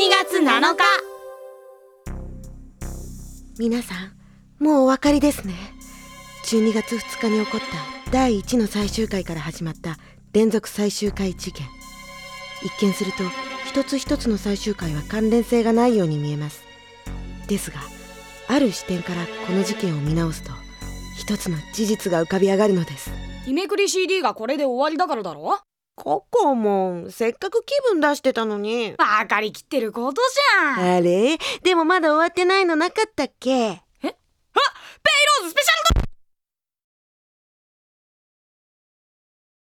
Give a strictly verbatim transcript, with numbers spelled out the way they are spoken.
にがつなのか。 皆さん、もうお分かりですね。じゅうにがつふつかに起こっただいいちの最終回から始まった連続最終回事件。一見すると一つ一つの最終回は関連性がないように見えます。ですが、ある視点からこの事件を見直すと一つの事実が浮かび上がるのです。 日めくり シーディー がこれで終わりだからだろ。 ココもせっかく気分出してたのに。 分かりきってることじゃん。 あれ、でもまだ終わってないのなかったっけ。 えあ、ペイローズスペシャルド